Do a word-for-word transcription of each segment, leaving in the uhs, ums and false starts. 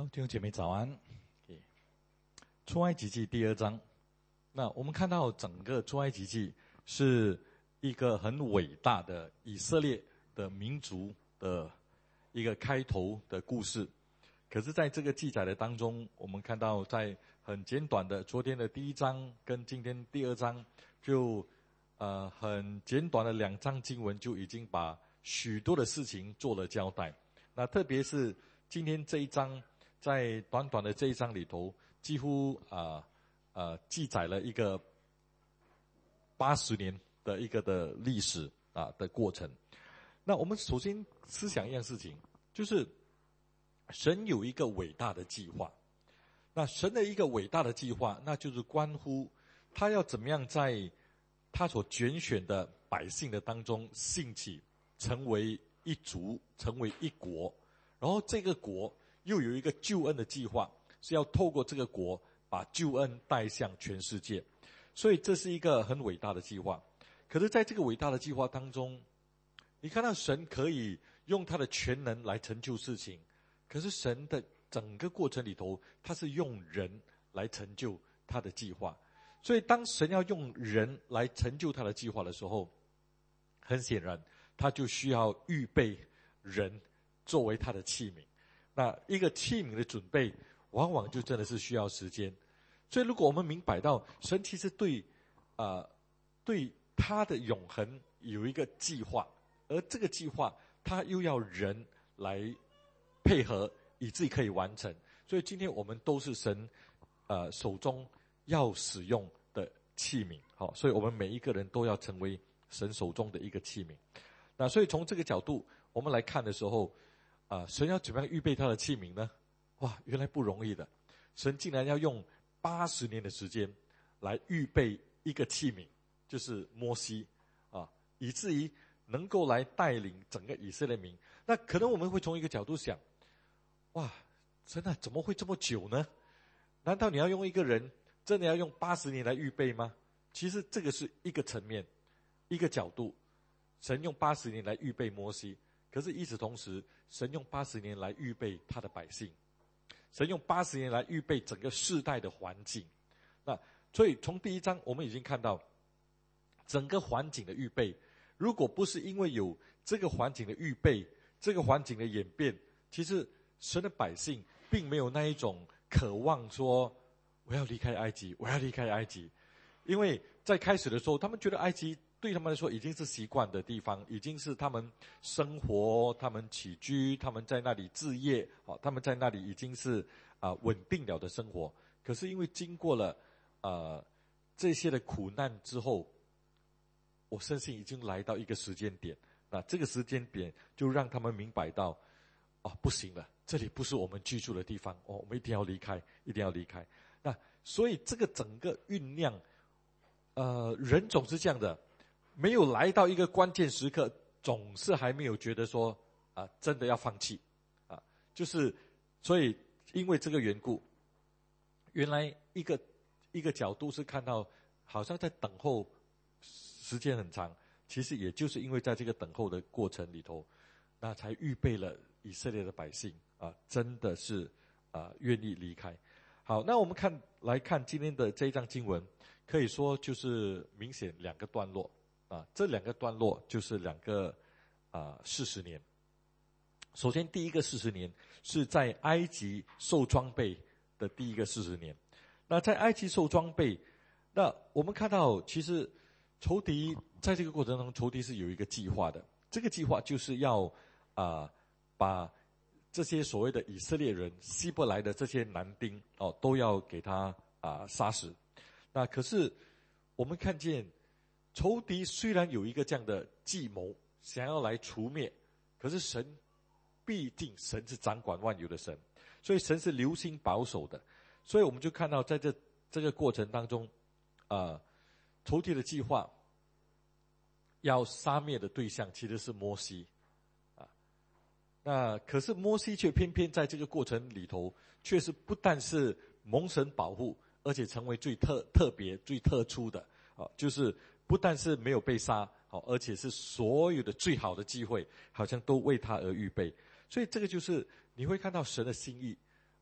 好，弟兄姐妹早安。出埃及记第二章，那我们看到整个出埃及记是一个很伟大的以色列的民族的一个开头的故事。可是在这个记载的当中，我们看到在很简短的昨天的第一章跟今天第二章，就呃很简短的两章经文就已经把许多的事情做了交代。那特别是今天这一章，在短短的这一章里头，几乎啊 呃, 呃记载了一个八十年的一个的历史啊的过程。那我们首先思想一样事情，就是神有一个伟大的计划。那神的一个伟大的计划，那就是关乎他要怎么样在他所拣选的百姓的当中兴起，成为一族，成为一国。然后这个国又有一个救恩的计划，是要透过这个国把救恩带向全世界。所以这是一个很伟大的计划。可是在这个伟大的计划当中，你看到神可以用他的全能来成就事情，可是神的整个过程里头，他是用人来成就他的计划。所以当神要用人来成就他的计划的时候，很显然他就需要预备人作为他的器皿。那一个器皿的准备往往就真的是需要时间。所以如果我们明白到神其实对呃对他的永恒有一个计划，而这个计划他又要人来配合，以至于可以完成。所以今天我们都是神呃手中要使用的器皿。好，所以我们每一个人都要成为神手中的一个器皿。那所以从这个角度我们来看的时候，啊，神要怎么样预备他的器皿呢？哇，原来不容易的。神竟然要用八十年的时间来预备一个器皿，就是摩西啊，以至于能够来带领整个以色列民。那可能我们会从一个角度想，哇，真的怎么会这么久呢？难道你要用一个人真的要用八十年来预备吗？其实这个是一个层面，一个角度。神用八十年来预备摩西，可是与此同时，神用八十年来预备他的百姓，神用八十年来预备整个世代的环境。那所以从第一章我们已经看到整个环境的预备，如果不是因为有这个环境的预备，这个环境的演变，其实神的百姓并没有那一种渴望说我要离开埃及，我要离开埃及。因为在开始的时候，他们觉得埃及对他们来说已经是习惯的地方，已经是他们生活，他们起居，他们在那里置业，他们在那里已经是啊稳定了的生活。可是因为经过了呃这些的苦难之后，我相信已经来到一个时间点，那这个时间点就让他们明白到啊不行了，这里不是我们居住的地方，哦，我们一定要离开，一定要离开。那所以这个整个酝酿，呃人总是这样的，没有来到一个关键时刻，总是还没有觉得说啊真的要放弃啊，就是所以因为这个缘故，原来一个一个角度是看到好像在等候时间很长，其实也就是因为在这个等候的过程里头，那才预备了以色列的百姓啊，真的是啊愿意离开。好，那我们看来看今天的这一章经文，可以说就是明显两个段落啊，这两个段落就是两个啊四十年。首先第一个四十年是在埃及受装备的第一个四十年。那在埃及受装备，那我们看到其实仇敌在这个过程中，仇敌是有一个计划的。这个计划就是要啊、呃、把这些所谓的以色列人希伯来的这些男丁哦，都要给他啊、呃、杀死。那可是我们看见仇敌虽然有一个这样的计谋，想要来除灭，可是神毕竟神是掌管万有的神，所以神是留心保守的。所以我们就看到在这这个过程当中，啊、呃，仇敌的计划要杀灭的对象其实是摩西。那可是摩西却偏偏在这个过程里头，却是不但是蒙神保护，而且成为最特特别、最特殊的啊，就是不但是没有被杀，好，而且是所有的最好的机会，好像都为他而预备。所以这个就是你会看到神的心意，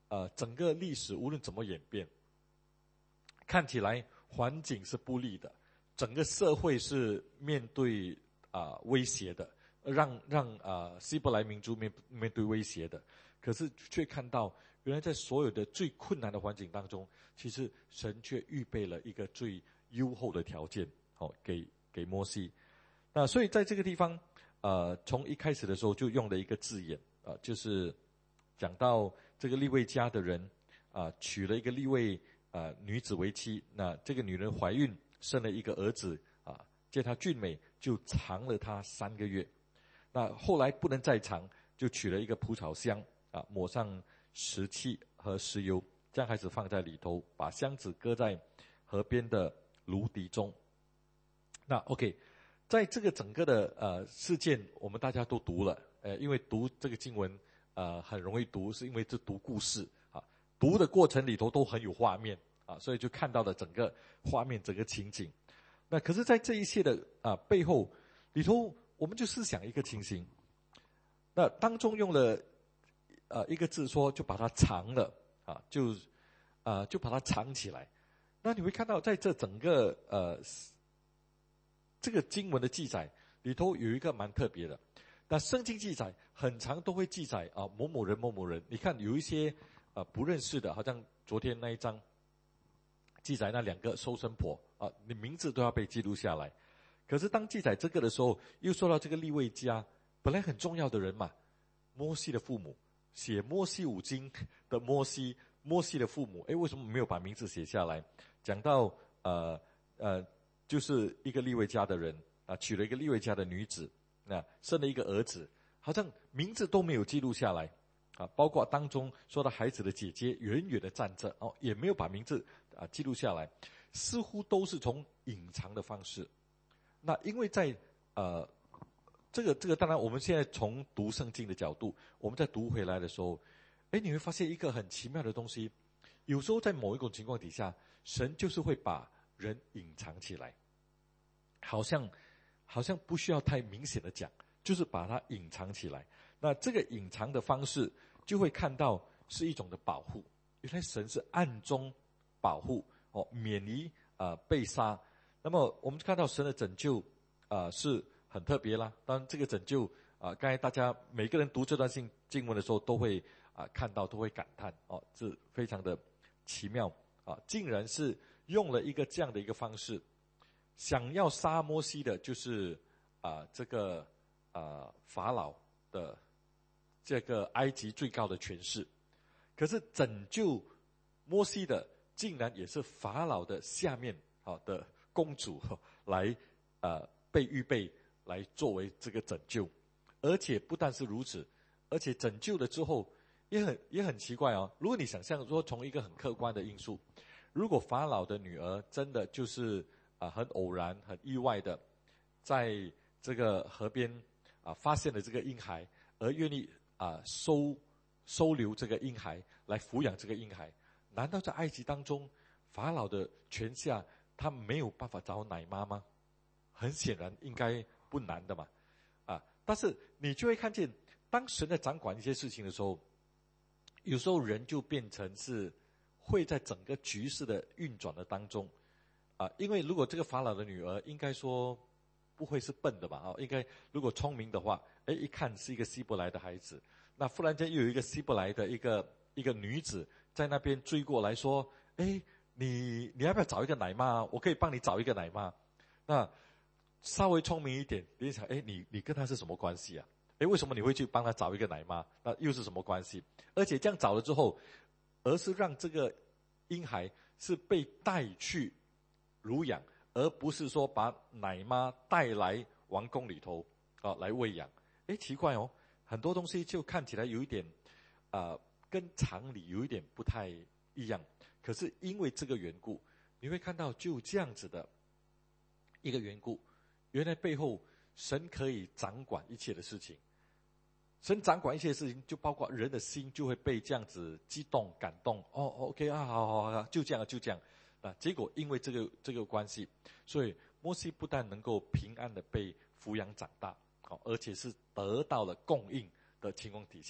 呃整个历史无论怎么演变，看起来环境是不利的，整个社会是面对啊、呃、威胁的，让让啊、呃、希伯来民族面面对威胁的，可是却看到原来在所有的最困难的环境当中，其实神却预备了一个最优厚的条件，哦，给给摩西。那所以在这个地方，呃，从一开始的时候就用了一个字眼，啊、呃，就是讲到这个利未家的人啊、呃，娶了一个利未啊、呃、女子为妻，那这个女人怀孕生了一个儿子啊、呃，见他俊美，就藏了他三个月。那后来不能再藏，就取了一个蒲草箱啊、呃，抹上石漆和石油，这样开始放在里头，把箱子搁在河边的芦荻中。那 OK。在这个整个的呃事件，我们大家都读了，呃，因为读这个经文，呃，很容易读，是因为这读故事啊，读的过程里头都很有画面啊，所以就看到了整个画面、整个情景。那可是，在这一切的啊、呃、背后里头，我们就思想一个情形，那当中用了呃一个字说，就把它藏了啊，就啊、呃、就把它藏起来。那你会看到，在这整个呃。这个经文的记载里头有一个蛮特别的，那圣经记载很常都会记载啊某某人某某人，你看有一些啊不认识的，好像昨天那一章记载那两个收生婆啊，你名字都要被记录下来。可是当记载这个的时候，又说到这个利未家，本来很重要的人嘛，摩西的父母，写摩西五经的摩西，摩西的父母，诶，为什么没有把名字写下来？讲到呃呃。就是一个利未家的人啊，娶了一个利未家的女子，那生了一个儿子，好像名字都没有记录下来啊。包括当中说到孩子的姐姐远远的站着哦，也没有把名字啊记录下来，似乎都是从隐藏的方式。那因为在呃这个这个，当然我们现在从读圣经的角度，我们在读回来的时候，哎，你会发现一个很奇妙的东西，有时候在某一种情况底下，神就是会把人隐藏起来，好像好像不需要太明显的讲，就是把它隐藏起来。那这个隐藏的方式，就会看到是一种的保护。原来神是暗中保护哦，免于啊、呃、被杀。那么我们看到神的拯救啊、呃、是很特别啦。当然这个拯救啊、呃，刚才大家每个人读这段经经文的时候，都会啊、呃、看到，都会感叹哦，是非常的奇妙啊，竟然是用了一个这样的一个方式，想要杀摩西的就是啊、呃、这个啊、呃、法老的这个埃及最高的权势，可是拯救摩西的竟然也是法老的下面啊的公主来呃被预备来作为这个拯救，而且不但是如此，而且拯救了之后也很也很奇怪哦。如果你想象说从一个很客观的因素，如果法老的女儿真的就是啊、呃、很偶然很意外的在这个河边啊、呃、发现了这个婴孩，而愿意啊、呃、收收留这个婴孩来抚养这个婴孩，难道在埃及当中法老的权下他没有办法找奶妈吗？很显然应该不难的嘛啊！但是你就会看见，当神在掌管一些事情的时候，有时候人就变成是会在整个局势的运转的当中啊，因为如果这个法老的女儿应该说不会是笨的吧？啊，应该如果聪明的话，哎，一看是一个希伯来的孩子，那忽然间又有一个希伯来的一个一个女子在那边追过来说，哎，你你要不要找一个奶妈？我可以帮你找一个奶妈。那稍微聪明一点，你想，哎，你你跟她是什么关系啊？哎，为什么你会去帮她找一个奶妈？那又是什么关系？而且这样找了之后，而是让这个婴孩是被带去乳养，而不是说把奶妈带来王宫里头啊来喂养。哎，奇怪哦，很多东西就看起来有一点啊、呃，跟常理有一点不太一样。可是因为这个缘故，你会看到就这样子的一个缘故，原来背后神可以掌管一切的事情。神掌管一切事情，就包括人的心就会被这样子激动、感动。哦 ，OK 啊，好好好，就这样，就这样。啊，结果因为这个这个关系，所以摩西不但能够平安的被抚养长大，哦，而且是得到了供应的情况底下，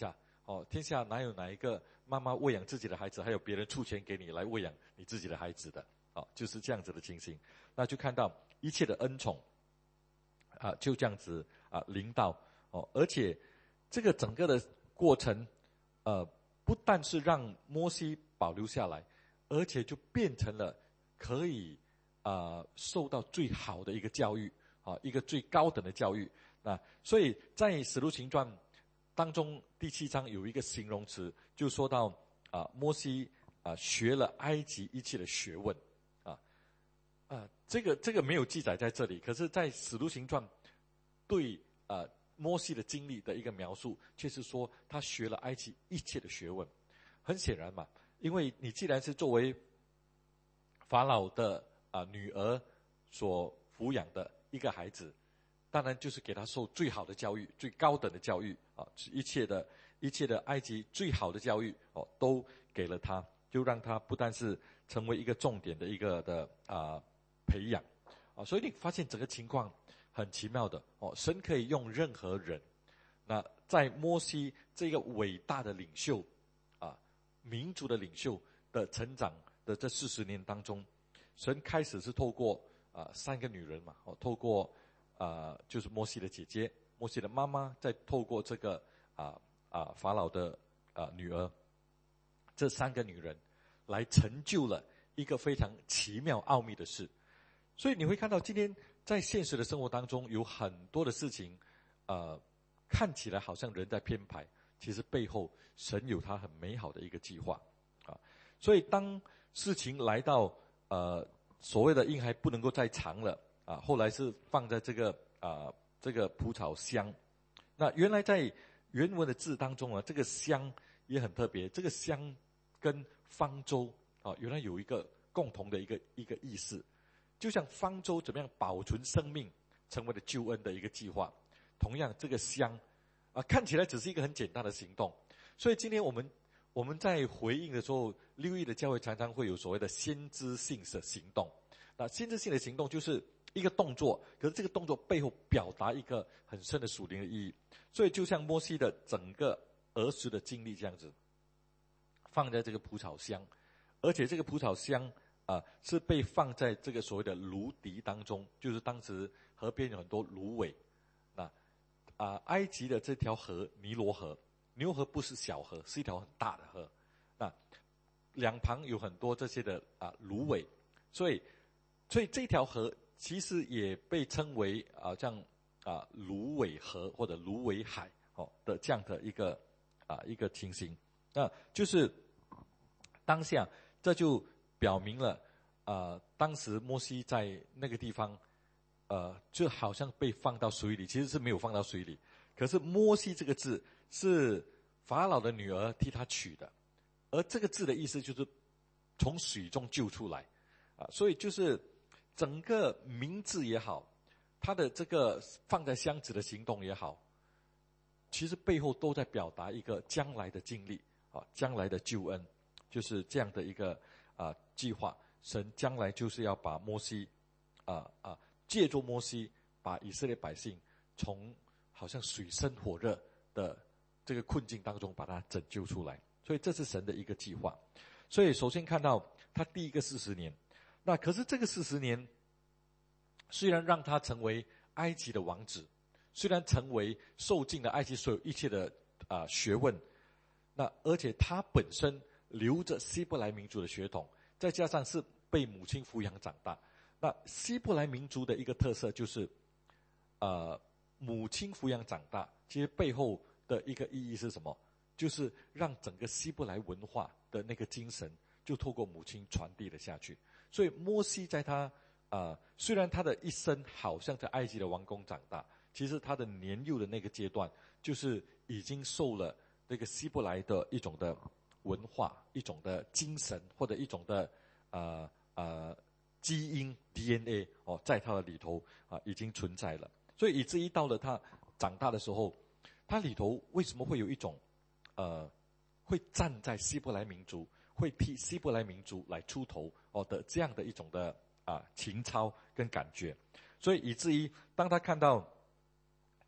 哦，天下哪有哪一个妈妈喂养自己的孩子，还有别人出钱给你来喂养你自己的孩子的？哦，就是这样子的情形。那就看到一切的恩宠啊，就这样子啊临到哦，而且这个整个的过程，呃，不但是让摩西保留下来，而且就变成了可以啊、呃、受到最好的一个教育啊，一个最高等的教育啊。所以在《使徒行传》当中第七章有一个形容词，就说到啊，摩西啊学了埃及一切的学问啊啊，这个这个没有记载在这里，可是，在《使徒行传》对啊摩西的经历的一个描述，却是说他学了埃及一切的学问。很显然嘛，因为你既然是作为法老的啊女儿所抚养的一个孩子，当然就是给他受最好的教育，最高等的教育啊，一切的一切的埃及最好的教育哦，都给了他，就让他不但是成为一个重点的一个的啊培养啊，所以你发现整个情况很奇妙的哦，神可以用任何人。那在摩西这个伟大的领袖啊，民族的领袖的成长的这四十年当中，神开始是透过啊三个女人嘛，哦，透过啊就是摩西的姐姐，摩西的妈妈，再透过这个啊啊法老的啊女儿，这三个女人来成就了一个非常奇妙奥秘的事。所以你会看到今天在现实的生活当中，有很多的事情，呃，看起来好像人在编排，其实背后神有他很美好的一个计划啊。所以当事情来到呃所谓的婴孩不能够再藏了啊，后来是放在这个啊这个蒲草箱。那原来在原文的字当中啊，这个箱也很特别，这个箱跟方舟啊，原来有一个共同的一个一个意思。就像方舟怎么样保存生命，成为了救恩的一个计划。同样，这个香啊，看起来只是一个很简单的行动。所以今天我们我们在回应的时候，六一的教会常常会有所谓的先知性的行动。那先知性的行动就是一个动作，可是这个动作背后表达一个很深的属灵的意义。所以就像摩西的整个儿时的经历这样子，放在这个蒲草箱，而且这个蒲草箱啊，是被放在这个所谓的芦荻当中，就是当时河边有很多芦苇。那啊，埃及的这条河尼罗河，尼罗河不是小河，是一条很大的河。那两旁有很多这些的啊芦苇，所以所以这条河其实也被称为啊像啊芦苇河或者芦苇海哦的这样的一个啊一个情形。那就是当下这就表明了，呃，当时摩西在那个地方，呃，就好像被放到水里，其实是没有放到水里。可是摩西这个字是法老的女儿替他取的，而这个字的意思就是从水中救出来，啊，所以就是整个名字也好，他的这个放在箱子的行动也好，其实背后都在表达一个将来的经历啊，将来的救恩，就是这样的一个。啊，计划神将来就是要把摩西，啊啊，借助摩西把以色列百姓从好像水深火热的这个困境当中把他拯救出来，所以这是神的一个计划。所以首先看到他第一个四十年，那可是这个四十年虽然让他成为埃及的王子，虽然成为受尽了埃及所有一切的啊学问，那而且他本身留着希伯来民族的血统，再加上是被母亲抚养长大。那希伯来民族的一个特色就是，呃，母亲抚养长大，其实背后的一个意义是什么？就是让整个希伯来文化的那个精神，就透过母亲传递了下去。所以摩西在他啊、呃，虽然他的一生好像在埃及的王宫长大，其实他的年幼的那个阶段，就是已经受了那个希伯来的一种的文化，一种的精神，或者一种的呃呃基因 D N A 哦，在他的里头啊已经存在了，所以以至于到了他长大的时候，他里头为什么会有一种呃会站在希伯来民族，会替希伯来民族来出头哦的这样的一种的啊情操跟感觉，所以以至于当他看到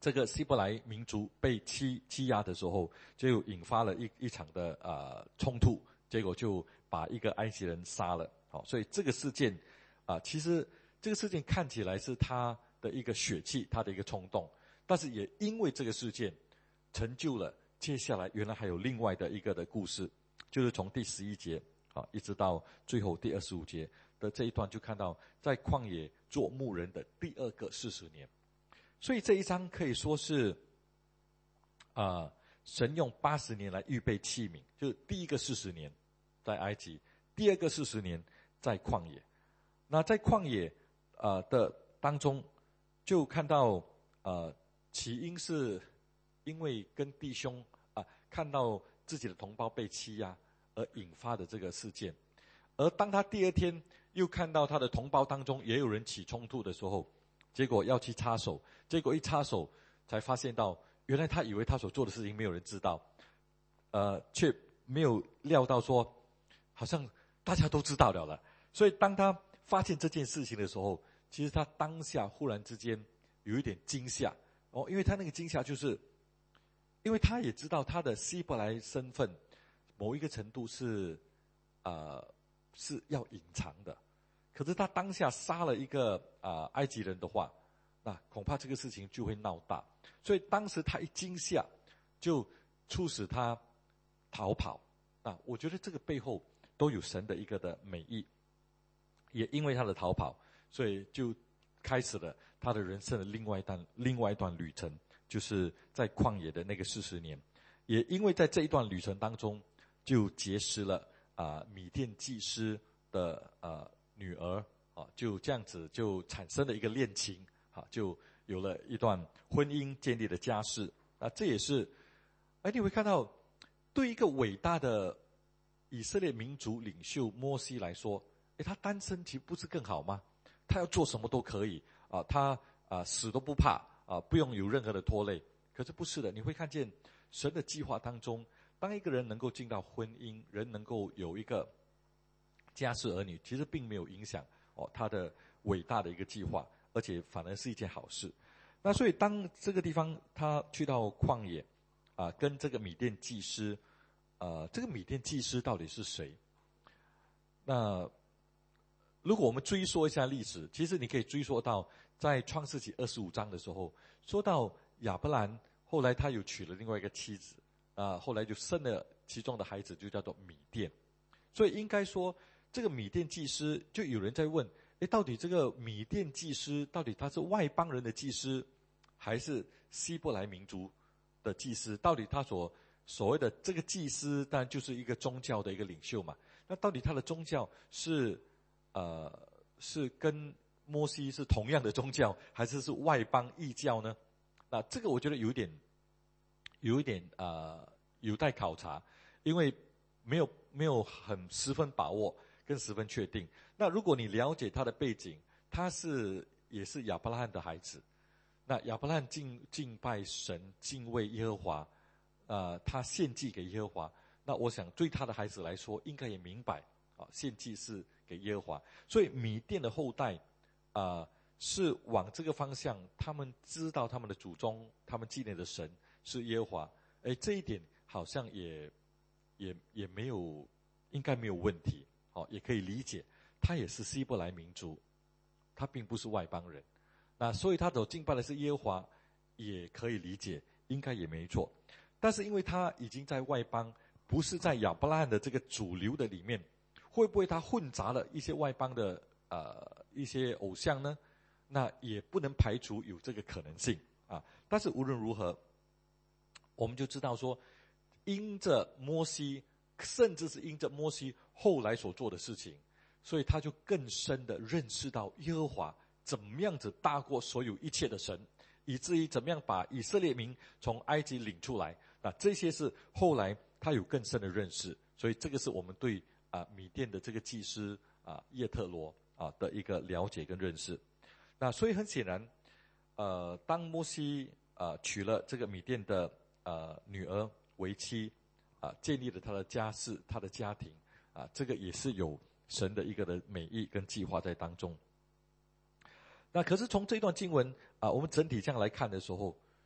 这个希伯来民族被欺欺压的时候，就引发了一一场的呃冲突，结果就把一个埃及人杀了。好，所以这个事件啊、呃，其实这个事件看起来是他的一个血气，他的一个冲动，但是也因为这个事件，成就了接下来原来还有另外的一个的故事，就是从第十一节啊一直到最后第二十五节的这一段，就看到在旷野做牧人的第二个四十年。所以这一章可以说是，啊、呃，神用八十年来预备器皿，就是第一个四十年在埃及，第二个四十年在旷野。那在旷野呃的当中，就看到呃起因是因为跟弟兄啊、呃、看到自己的同胞被欺压而引发的这个事件，而当他第二天又看到他的同胞当中也有人起冲突的时候，结果要去插手，结果一插手才发现到，原来他以为他所做的事情没有人知道，呃，却没有料到说，好像大家都知道了了。所以当他发现这件事情的时候，其实他当下忽然之间有一点惊吓哦，因为他那个惊吓就是，因为他也知道他的希伯来身份某一个程度是，呃，是要隐藏的。可是他当下杀了一个啊、呃、埃及人的话，那恐怕这个事情就会闹大。所以当时他一惊吓，就促使他逃跑。那我觉得这个背后都有神的一个的美意。也因为他的逃跑，所以就开始了他的人生的另外一段另外一段旅程，就是在旷野的那个四十年。也因为在这一段旅程当中，就结识了啊、呃、米甸祭司的呃女儿啊，就这样子就产生了一个恋情啊，就有了一段婚姻，建立了家室啊。这也是，哎，你会看到，对一个伟大的以色列民族领袖摩西来说，哎，他单身其实不是更好吗？他要做什么都可以啊，他啊死都不怕啊，不用有任何的拖累。可是不是的，你会看见神的计划当中，当一个人能够进到婚姻，人能够有一个家室儿女，其实并没有影响哦他的伟大的一个计划，而且反而是一件好事。那所以当这个地方他去到旷野啊，跟这个米甸祭司，呃，这个米甸祭司到底是谁？那如果我们追溯一下历史，其实你可以追溯到在创世纪二十五章的时候，说到亚伯兰后来他又娶了另外一个妻子啊、呃，后来就生了其中的孩子，就叫做米甸。所以应该说，这个米甸祭司，就有人在问：诶，到底这个米甸祭司，到底他是外邦人的祭司，还是希伯来民族的祭司？到底他所所谓的这个祭司，当然就是一个宗教的一个领袖嘛。那到底他的宗教是呃是跟摩西是同样的宗教，还是是外邦异教呢？那这个我觉得有一点有一点呃有待考察，因为没有没有很十分把握跟十分确定。那如果你了解他的背景，他是也是亚伯拉罕的孩子，那亚伯拉罕敬敬拜神，敬畏耶和华，呃，他献祭给耶和华。那我想对他的孩子来说，应该也明白啊，献祭是给耶和华。所以米甸的后代啊、呃，是往这个方向，他们知道他们的祖宗，他们纪念的神是耶和华。哎，这一点好像也也也没有，应该没有问题。好、哦，也可以理解，他也是希伯来民族，他并不是外邦人。那所以他所敬拜的是耶和华，也可以理解，应该也没错。但是因为他已经在外邦，不是在亚伯拉罕的这个主流的里面，会不会他混杂了一些外邦的呃一些偶像呢？那也不能排除有这个可能性啊。但是无论如何，我们就知道说，因着摩西，甚至是因着摩西后来所做的事情，所以他就更深的认识到耶和华怎么样子大过所有一切的神，以至于怎么样把以色列民从埃及领出来。那这些是后来他有更深的认识，所以这个是我们对啊米甸的这个祭司啊叶特罗啊的一个了解跟认识。那所以很显然，呃，当摩西啊娶了这个米甸的呃女儿为妻，啊建立了他的家室、他的家庭啊，这个也是有神的一个的美意跟计划在当中。那可是从这段经文啊，我们整体这样来看的时候，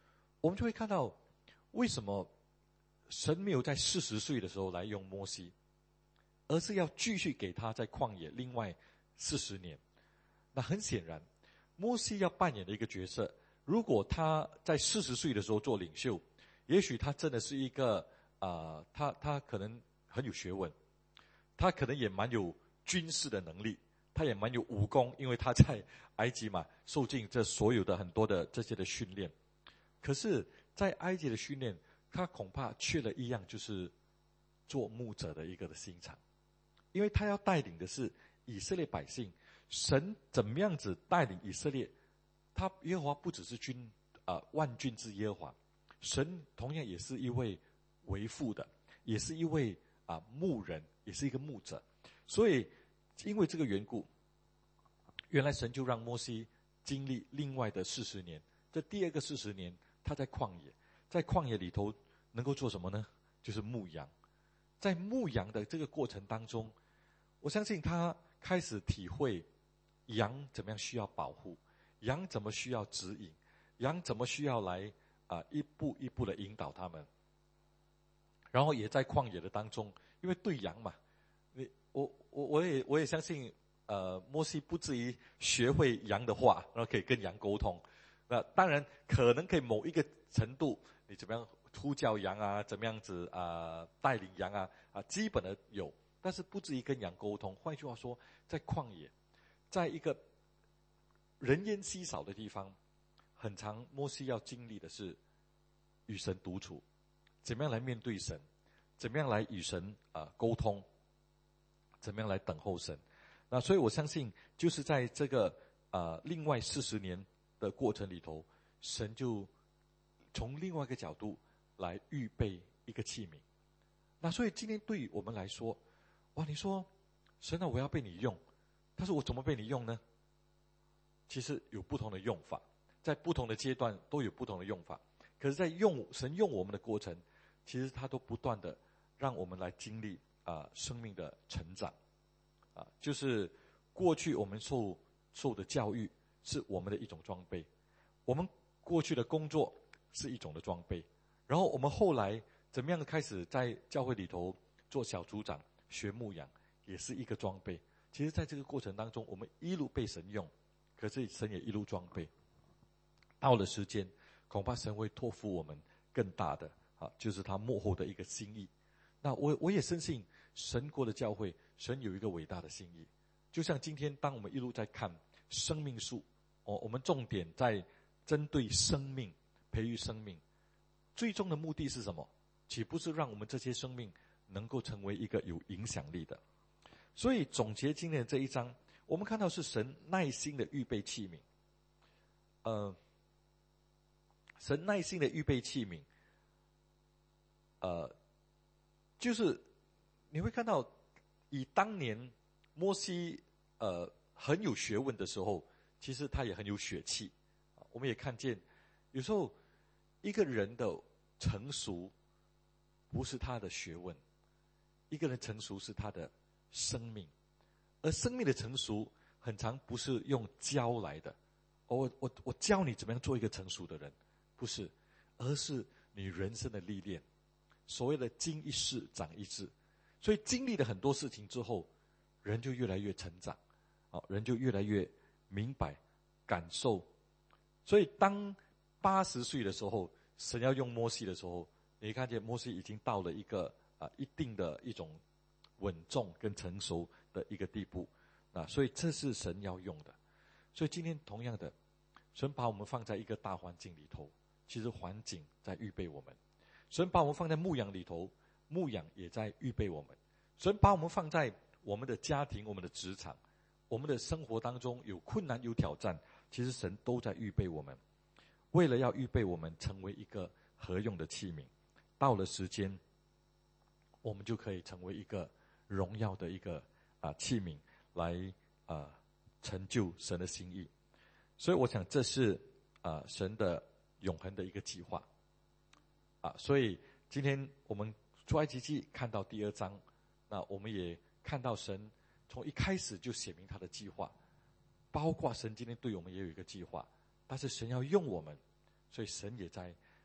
我们就会看到为什么神没有在四十岁的时候来用摩西，而是要继续给他在旷野另外四十年。那很显然，摩西要扮演的一个角色，如果他在四十岁的时候做领袖，也许他真的是一个啊、呃，他他可能很有学问，他可能也蛮有军事的能力，他也蛮有武功，因为他在埃及嘛，受尽这所有的很多的这些的训练。可是，在埃及的训练，他恐怕缺了一样，就是做牧者的一个的心肠，因为他要带领的是以色列百姓。神怎么样子带领以色列？他耶和华不只是军啊、呃、万军之耶和华，神同样也是一位为父的，也是一位啊、呃、牧人，也是一个牧者。所以因为这个缘故，原来神就让摩西经历另外的四十年。这第二个四十年，他在旷野，在旷野里头能够做什么呢？就是牧羊。在牧羊的这个过程当中，我相信他开始体会羊怎么样需要保护，羊怎么需要指引，羊怎么需要来啊、呃、一步一步的引导他们。然后也在旷野的当中，因为对羊嘛，你我我我也我也相信，呃，摩西不至于学会羊的话，然后可以跟羊沟通。那当然可能可以某一个程度，你怎么样呼叫羊啊，怎么样子啊、呃、带领羊啊啊、呃、基本的有，但是不至于跟羊沟通。换句话说，在旷野，在一个人烟稀少的地方，很常摩西要经历的是与神独处，怎么样来面对神，怎么样来与神啊、呃、沟通，怎么样来等候神。那所以我相信，就是在这个啊、呃、另外四十年的过程里头，神就从另外一个角度来预备一个器皿。那所以今天对于我们来说，哇，你说神啊，我要被你用，但是我怎么被你用呢？其实有不同的用法，在不同的阶段都有不同的用法。可是在用神用我们的过程，其实他都不断的让我们来经历啊、呃、生命的成长啊，就是过去我们受受的教育是我们的一种装备，我们过去的工作是一种的装备，然后我们后来怎么样开始在教会里头做小组长学牧养，也是一个装备。其实在这个过程当中，我们一路被神用，可是神也一路装备。到了时间，恐怕神会托付我们更大的啊，就是他幕后的一个心意。那我我也深信神国的教会，神有一个伟大的心意。就像今天当我们一路在看生命树，哦，我们重点在针对生命，培育生命，最终的目的是什么？岂不是让我们这些生命能够成为一个有影响力的？所以总结今天的这一章，我们看到是神耐心的预备器皿。呃，神耐心的预备器皿，呃，就是你会看到，以当年摩西呃很有学问的时候，其实他也很有血气。我们也看见，有时候一个人的成熟不是他的学问，一个人成熟是他的生命，而生命的成熟很常不是用教来的。我我我教你怎么样做一个成熟的人，不是，而是你人生的历练。所谓的经一事长一智，所以经历了很多事情之后，人就越来越成长，人就越来越明白感受。所以当八十岁的时候，神要用摩西的时候，你看见摩西已经到了一个啊一定的一种稳重跟成熟的一个地步啊，所以这是神要用的。所以今天同样的，神把我们放在一个大环境里头，其实环境在预备我们。神把我们放在牧养里头，牧养也在预备我们。神把我们放在我们的家庭、我们的职场、我们的生活当中，有困难有挑战，其实神都在预备我们，为了要预备我们成为一个合用的器皿。到了时间，我们就可以成为一个荣耀的一个啊器皿，来啊成就神的心意。所以我想这是啊神的永恒的一个计划啊。所以今天我们出埃及记看到第二章，那我们也看到神从一开始就写明他的计划，包括神今天对我们也有一个计划，但是神要用我们，所以神也在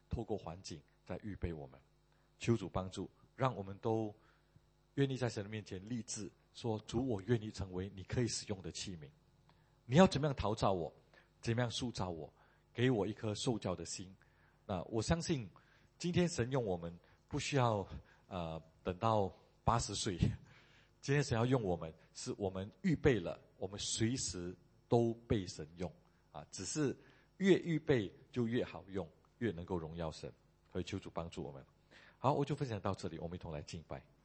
透过环境在预备我们。求主帮助，让我们都愿意在神的面前立志说，主，我愿意成为你可以使用的器皿。你要怎么样陶造我，怎么样塑造我，给我一颗受教的心。那我相信今天神用我们不需要呃等到八十岁，今天神要用我们，是我们预备了，我们随时都被神用啊，只是越预备就越好用，越能够荣耀神。所以求主帮助我们。好，我就分享到这里，我们一同来敬拜。